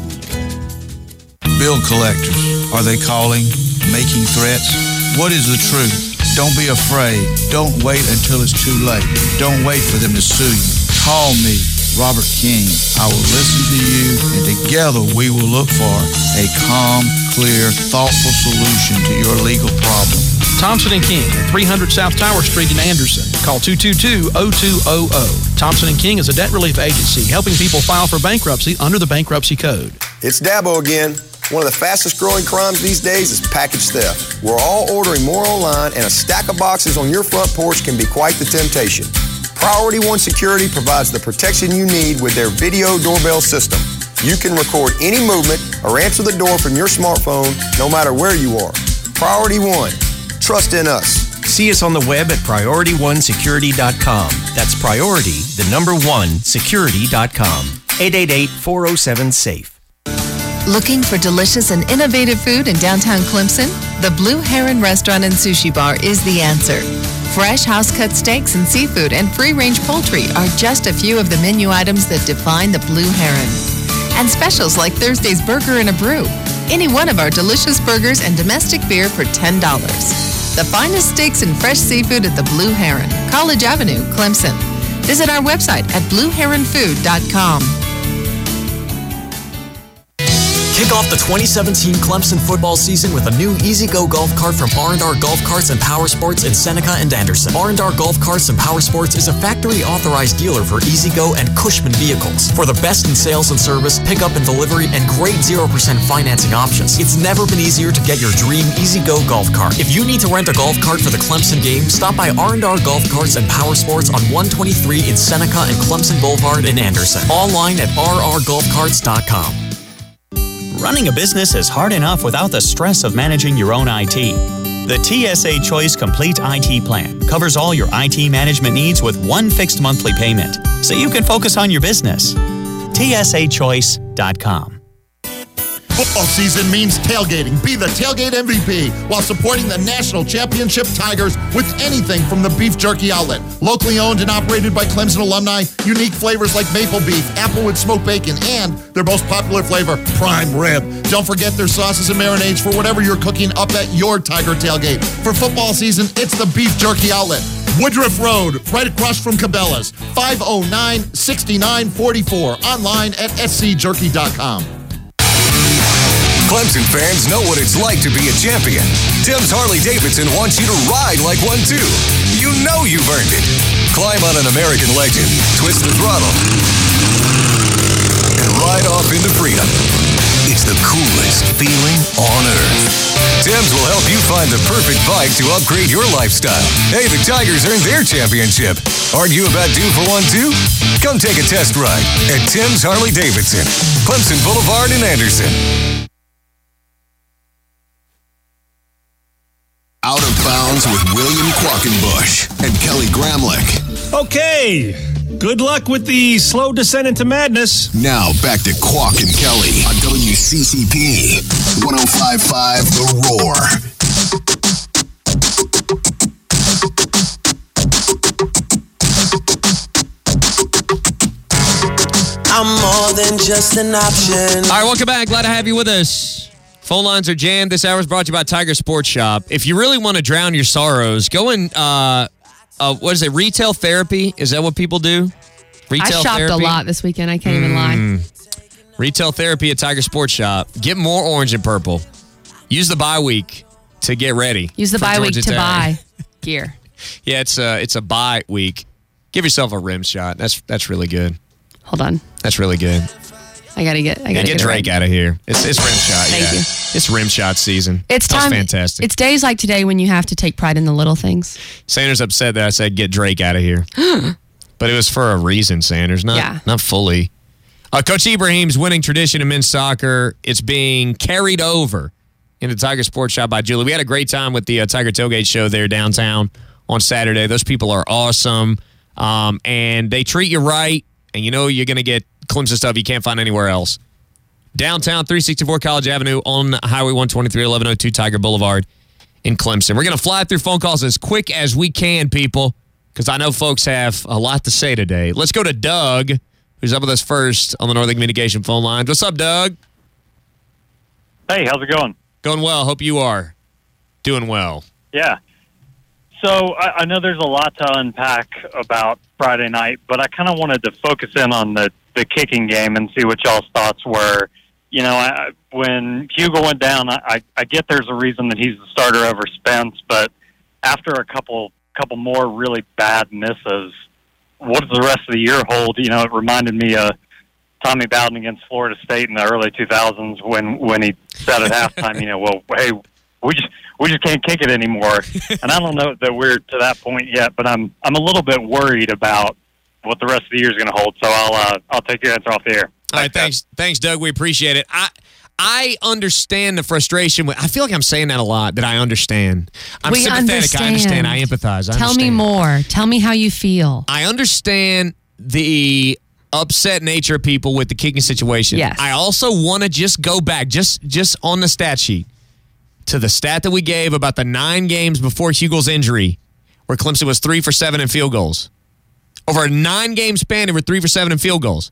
Bill collectors, are they calling, making threats? What is the truth? Don't be afraid. Don't wait until it's too late. Don't wait for them to sue you. Call me, Robert King. I will listen to you, and together we will look for a calm, clear, thoughtful solution to your legal problem. Thompson and King, three hundred South Tower Street in Anderson. Call two two two, oh two oh oh. Thompson and King is a debt relief agency helping people file for bankruptcy under the bankruptcy code. It's Dabo again. One of the fastest growing crimes these days is package theft. We're all ordering more online, and a stack of boxes on your front porch can be quite the temptation. Priority One Security provides the protection you need with their video doorbell system. You can record any movement or answer the door from your smartphone no matter where you are. Priority One. Trust in us. See us on the web at priority one security dot com. That's priority, the number one, security dot com. eight eight eight, four oh seven, SAFE. Looking for delicious and innovative food in downtown Clemson? The Blue Heron Restaurant and Sushi Bar is the answer. Fresh house-cut steaks and seafood and free-range poultry are just a few of the menu items that define the Blue Heron. And specials like Thursday's Burger and a Brew. Any one of our delicious burgers and domestic beer for ten dollars. The finest steaks and fresh seafood at the Blue Heron, College Avenue, Clemson. Visit our website at blue heron food dot com. Kick off the twenty seventeen Clemson football season with a new E-Z-Go golf cart from R and R Golf Carts and Power Sports in Seneca and Anderson. R and R Golf Carts and Power Sports is a factory-authorized dealer for E-Z-Go and Cushman vehicles. For the best in sales and service, pickup and delivery, and great zero percent financing options, it's never been easier to get your dream E-Z-Go golf cart. If you need to rent a golf cart for the Clemson game, stop by R and R Golf Carts and Power Sports on one twenty-three in Seneca and Clemson Boulevard in Anderson. Online at r r golf carts dot com. Running a business is hard enough without the stress of managing your own I T. The T S A Choice Complete I T Plan covers all your I T management needs with one fixed monthly payment, so you can focus on your business. T S A choice dot com. Football season means tailgating. Be the tailgate M V P while supporting the national championship Tigers with anything from the Beef Jerky Outlet. Locally owned and operated by Clemson alumni, unique flavors like maple beef, applewood smoked bacon, and their most popular flavor, prime rib. Don't forget their sauces and marinades for whatever you're cooking up at your Tiger tailgate. For football season, it's the Beef Jerky Outlet. Woodruff Road, right across from Cabela's, five oh nine, six nine four four. Online at s c jerky dot com. Clemson fans know what it's like to be a champion. Tim's Harley-Davidson wants you to ride like one, too. You know you've earned it. Climb on an American legend, twist the throttle, and ride off into freedom. It's the coolest feeling on earth. Tim's will help you find the perfect bike to upgrade your lifestyle. Hey, the Tigers earned their championship. Aren't you about due for one, too? Come take a test ride at Tim's Harley-Davidson, Clemson Boulevard in Anderson. Out of Bounds with William Quackenbush and Kelly Gramlich. Okay, good luck with the slow descent into madness. Now back to Quack and Kelly on W C C P one oh five point five The Roar. I'm more than just an option. All right, welcome back. Glad to have you with us. Phone lines are jammed. This hour is brought to you by Tiger Sports Shop. If you really want to drown your sorrows, go in, uh, uh, what is it, retail therapy? Is that what people do? Retail I shopped therapy? a lot this weekend. I can't mm. even lie. Retail therapy at Tiger Sports Shop. Get more orange and purple. Use the bye week to get ready. Use the bye week to Tech. buy gear. Yeah, it's a, it's a bye week. Give yourself a rim shot. That's that's really good. Hold on. That's really good. I gotta get. I gotta yeah, get, get Drake right. out of here. It's it's rim shot. Thank yeah. you. It's rim shot season. It's time. That's fantastic. It's days like today when you have to take pride in the little things. Sanders upset that I said get Drake out of here, but it was for a reason. Sanders, not yeah. not fully. Uh, Coach Ibrahim's winning tradition in men's soccer. It's being carried over in the Tiger Sports Shop by Julie. We had a great time with the uh, Tiger Tailgate Show there downtown on Saturday. Those people are awesome, um, and they treat you right, and you know you're going to get Clemson stuff you can't find anywhere else. Downtown, three sixty-four College Avenue on Highway one twenty-three, eleven oh two Tiger Boulevard in Clemson. We're going to fly through phone calls as quick as we can, people, because I know folks have a lot to say today. Let's go to Doug, who's up with us first on the Northern Communication phone line. What's up, Doug? Hey, how's it going? Going well. Hope you are doing well. Yeah. So I, I know there's a lot to unpack about Friday night, but I kind of wanted to focus in on the, the kicking game and see what y'all's thoughts were. You know, I, when Hugo went down, I, I, I get there's a reason that he's the starter over Spence, but after a couple couple more really bad misses, what does the rest of the year hold? You know, it reminded me of Tommy Bowden against Florida State in the early two thousands when, when he said at halftime, you know, well, hey, we just we just can't kick it anymore. And I don't know that we're to that point yet, but I'm I'm a little bit worried about what the rest of the year is going to hold. So I'll uh, I'll take your answer off the air. All right, thanks, thanks, Doug. We appreciate it. I I understand the frustration. With, I feel like I'm saying that a lot. That I understand. I'm we sympathetic. Understand. I understand. I empathize. I Tell understand. me more. Tell me how you feel. I understand the upset nature of people with the kicking situation. Yes. I also want to just go back, just just on the stat sheet, to the stat that we gave about the nine games before Hugo's injury, where Clemson was three for seven in field goals. Over a nine-game span, they were three for seven in field goals.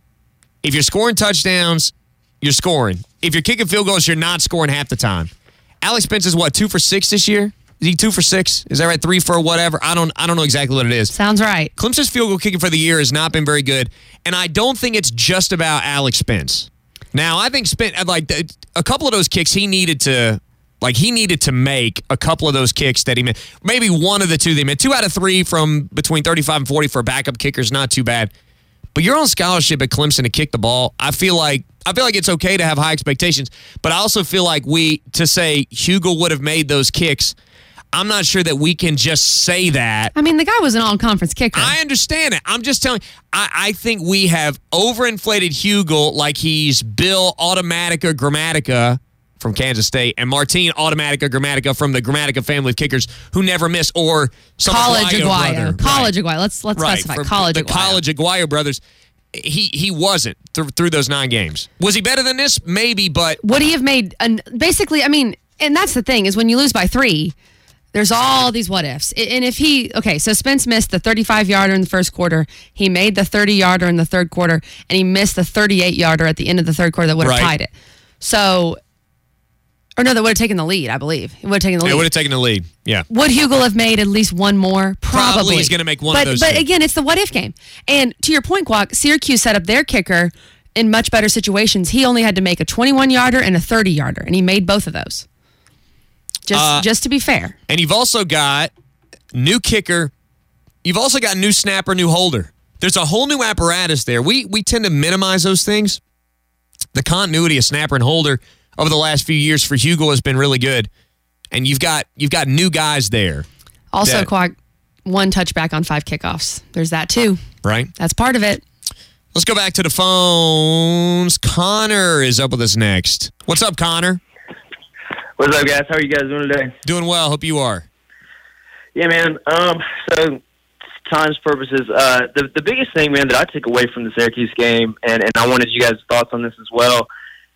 If you're scoring touchdowns, you're scoring. If you're kicking field goals, you're not scoring half the time. Alex Spence is what, two for six this year? Is he two for six? Is that right? Three for whatever? I don't I don't know exactly what it is. Sounds right. Clemson's field goal kicking for the year has not been very good, and I don't think it's just about Alex Spence. Now, I think Spence, like a couple of those kicks he needed to, like he needed to make a couple of those kicks that he made. Maybe one of the two they made. Two out of three from between thirty-five and forty for a backup kicker is not too bad. But you're on scholarship at Clemson to kick the ball. I feel like I feel like it's okay to have high expectations, but I also feel like we to say Hugo would have made those kicks. I'm not sure that we can just say that. I mean, the guy was an all-conference kicker. I understand it. I'm just telling I, I think we have overinflated Hugo like he's Bill Automatica Grammatica from Kansas State and Martin Automatica Grammatica from the Grammatica family of kickers who never miss, or some College Aguayo Aguayo. brother. College right. Aguayo. Let's let's right. specify. From College the Aguayo. College Aguayo brothers. He he wasn't th- through those nine games. Was he better than this? Maybe, but Would he have made an, basically? I mean, and that's the thing is when you lose by three, there's all these what ifs. And if he okay, so Spence missed the thirty-five yarder in the first quarter. He made the thirty yarder in the third quarter, and he missed the thirty-eight yarder at the end of the third quarter that would have Right. tied it. So, or no, that would have taken the lead. I believe it would have taken the lead. it would have taken the lead. Yeah. Would Hugo have made at least one more? Probably. Probably he's gonna make one of but, those But two. again, it's the what if game. And to your point, Quack, Syracuse set up their kicker in much better situations. He only had to make a twenty-one yarder and a thirty yarder, and he made both of those. Just, Uh, just to be fair. And you've also got new kicker. You've also got new snapper, new holder. There's a whole new apparatus there. We we tend to minimize those things. The continuity of snapper and holder over the last few years for Hugo has been really good. And you've got you've got new guys there. Also, that- Quack, one touchback on five kickoffs. There's that too. Right? That's part of it. Let's go back to the phones. Connor is up with us next. What's up, Connor? What's up, guys? How are you guys doing today? Doing well. Hope you are. Yeah, man. Um, so, time's purposes, uh, the the biggest thing, man, that I took away from the Syracuse game, and, and I wanted you guys' thoughts on this as well,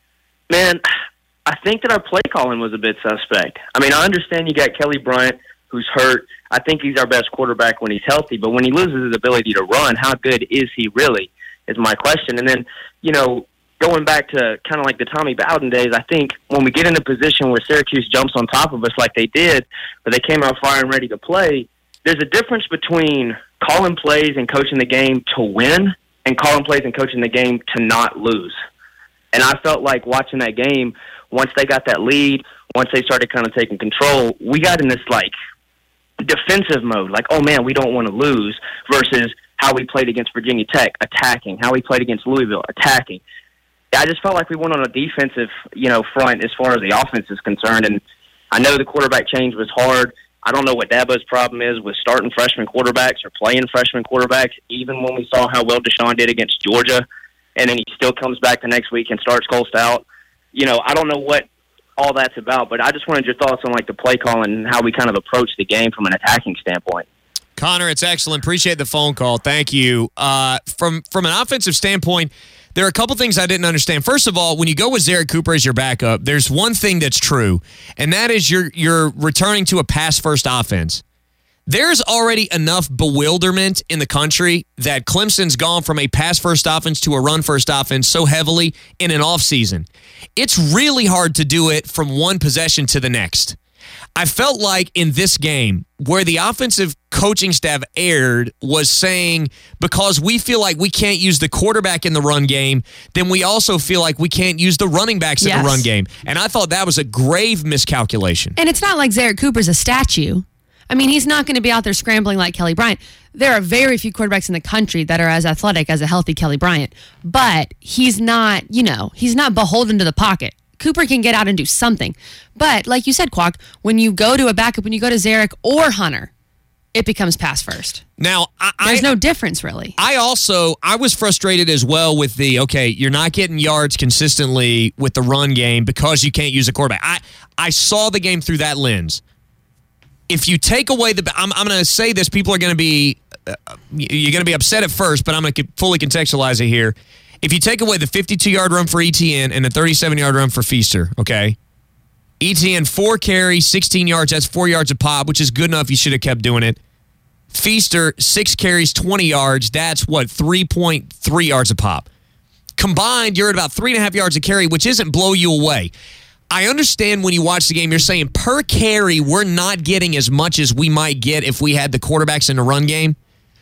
man, I think that our play calling was a bit suspect. I mean, I understand you got Kelly Bryant, who's hurt. I think he's our best quarterback when he's healthy, but when he loses his ability to run, how good is he really, is my question. And then, you know, going back to kind of like the Tommy Bowden days, I think when we get in a position where Syracuse jumps on top of us like they did, but they came out firing ready to play, there's a difference between calling plays and coaching the game to win and calling plays and coaching the game to not lose. And I felt like watching that game, once they got that lead, once they started kind of taking control, we got in this like defensive mode, like, oh man, we don't want to lose, versus how we played against Virginia Tech, attacking, how we played against Louisville, attacking. I just felt like we went on a defensive, you know, front as far as the offense is concerned. And I know the quarterback change was hard. I don't know what Dabo's problem is with starting freshman quarterbacks or playing freshman quarterbacks, even when we saw how well Deshaun did against Georgia, and then he still comes back the next week and starts Cole Stout. You know, I don't know what all that's about. But I just wanted your thoughts on like the play calling and how we kind of approach the game from an attacking standpoint. Connor, it's excellent. Appreciate the phone call. Thank you. Uh, from from an offensive standpoint, there are a couple things I didn't understand. First of all, when you go with Zerrick Cooper as your backup, there's one thing that's true, and that is you're you're returning to a pass-first offense. There's already enough bewilderment in the country that Clemson's gone from a pass-first offense to a run-first offense so heavily in an offseason. It's really hard to do it from one possession to the next. I felt like in this game, where the offensive coaching staff erred was saying, because we feel like we can't use the quarterback in the run game, then we also feel like we can't use the running backs Yes. in the run game. And I thought that was a grave miscalculation. And it's not like Zerrick Cooper's a statue. I mean, he's not going to be out there scrambling like Kelly Bryant. There are very few quarterbacks in the country that are as athletic as a healthy Kelly Bryant. But he's not, you know, he's not beholden to the pocket. Cooper can get out and do something. But like you said, Quack, when you go to a backup, when you go to Zerrick or Hunter, it becomes pass first. Now, I, There's I, no difference, really. I also, I was frustrated as well with the, okay, you're not getting yards consistently with the run game because you can't use a quarterback. I, I saw the game through that lens. If you take away the, I'm, I'm going to say this, people are going to be, uh, you're going to be upset at first, but I'm going to fully contextualize it here. If you take away the fifty-two-yard run for Etienne and the thirty-seven-yard run for Feaster, okay, Etienne, four carries, sixteen yards, that's four yards a pop, which is good enough. You should have kept doing it. Feaster, six carries, twenty yards, that's what, three point three yards a pop. Combined, you're at about three and a half yards a carry, which isn't blow you away. I understand when you watch the game, you're saying per carry, we're not getting as much as we might get if we had the quarterbacks in the run game.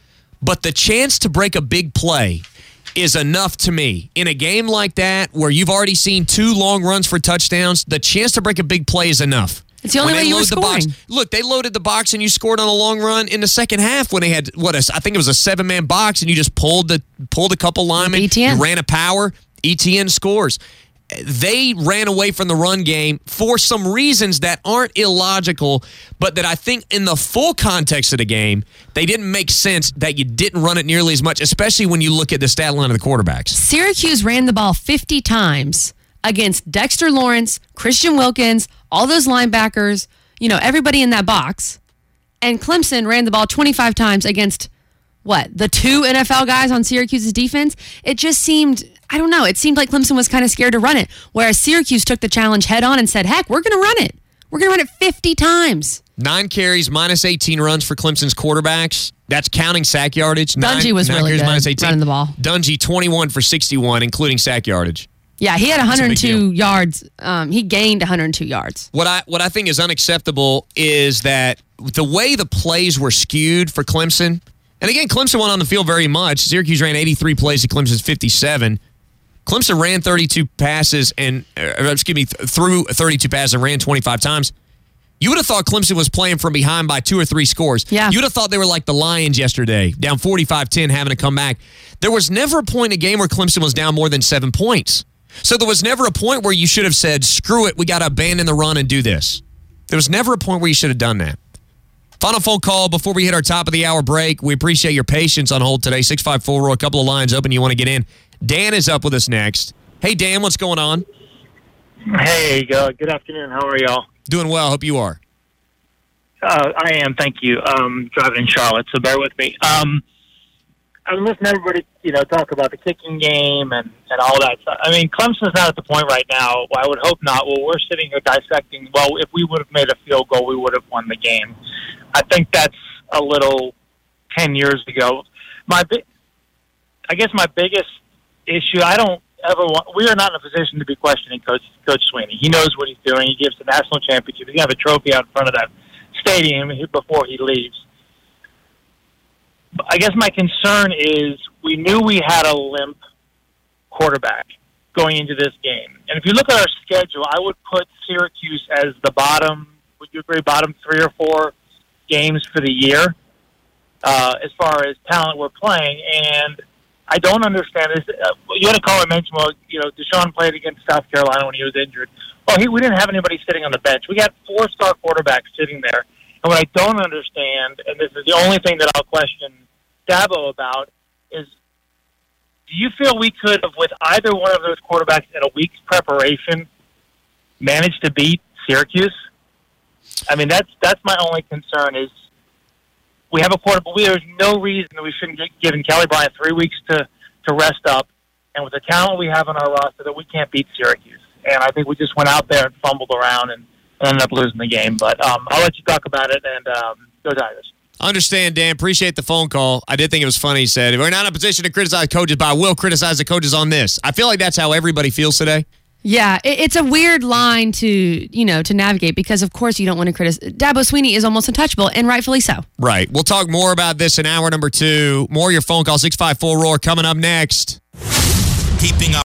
But the chance to break a big play is enough to me. In a game like that, where you've already seen two long runs for touchdowns, the chance to break a big play is enough. It's the only When way they you were load the box, scoring. look, they loaded the box and you scored on a long run in the second half when they had, what, a, I think it was a seven-man box, and you just pulled the pulled a couple linemen. Etienne. You ran a power. Etienne scores. They ran away from the run game for some reasons that aren't illogical, but that I think in the full context of the game, they didn't make sense that you didn't run it nearly as much, especially when you look at the stat line of the quarterbacks. Syracuse ran the ball fifty times against Dexter Lawrence, Christian Wilkins, all those linebackers, you know, everybody in that box. And Clemson ran the ball twenty-five times against, what, the two N F L guys on Syracuse's defense? It just seemed, I don't know, it seemed like Clemson was kind of scared to run it, whereas Syracuse took the challenge head on and said, heck, we're going to run it. We're going to run it fifty times. Nine carries, minus eighteen runs for Clemson's quarterbacks. That's counting sack yardage. Dungy nine, was nine really carries, good minus eighteen. running the ball. Dungy, twenty-one for sixty-one, including sack yardage. Yeah, he had That's a one big hundred two deal. yards. Um, he gained one hundred two yards. What I what I think is unacceptable is that the way the plays were skewed for Clemson, and again, Clemson went on the field very much. Syracuse ran eighty-three plays to Clemson's fifty-seven. Clemson ran thirty-two passes and, uh, excuse me, th- threw thirty-two passes and ran twenty-five times. You would have thought Clemson was playing from behind by two or three scores. Yeah. You would have thought they were like the Lions yesterday, down forty-five ten, having to come back. There was never a point in a game where Clemson was down more than seven points. So there was never a point where you should have said, screw it, we got to abandon the run and do this. There was never a point where you should have done that. Final phone call before we hit our top of the hour break. We appreciate your patience on hold today. six five four, a couple of lines open. You want to get in. Dan is up with us next. Hey, Dan, what's going on? Hey, uh, good afternoon. How are y'all? Doing well. Hope you are. Uh, I am, thank you. Um, driving in Charlotte, so bear with me. Um, I'm listening to everybody, you know, talk about the kicking game and, and all that stuff. I mean, Clemson's not at the point right now. Well, I would hope not. Well, we're sitting here dissecting, well, if we would have made a field goal, we would have won the game. I think that's a little ten years ago. My, bi- I guess my biggest issue, I don't ever want, we are not in a position to be questioning Coach, Coach Sweeney. He knows what he's doing. He gives the national championship. He have a trophy out in front of that stadium before he leaves. I guess my concern is we knew we had a limp quarterback going into this game. And if you look at our schedule, I would put Syracuse as the bottom, would you agree, bottom three or four games for the year uh, as far as talent we're playing. And I don't understand this. Uh, you had a caller mention, well, you know, Deshaun played against South Carolina when he was injured. Well, he, we didn't have anybody sitting on the bench. We got four-star quarterbacks sitting there. And what I don't understand, and this is the only thing that I'll question Dabo about, is do you feel we could have, with either one of those quarterbacks in a week's preparation, manage to beat Syracuse? I mean, that's that's my only concern is we have a quarterback. There's no reason that we shouldn't get given Kelly Bryant three weeks to, to rest up. And with the talent we have on our roster, that we can't beat Syracuse. And I think we just went out there and fumbled around and ended up losing the game. But um, I'll let you talk about it, and um, go Tigers. Understand, Dan. Appreciate the phone call. I did think it was funny. He said, we're not in a position to criticize coaches, but I will criticize the coaches on this. I feel like that's how everybody feels today. Yeah, it, it's a weird line to, you know, to navigate because, of course, you don't want to criticize. Dabo Swinney is almost untouchable, and rightfully so. Right. We'll talk more about this in hour number two. More of your phone call, six five four R O A R, coming up next. Keeping up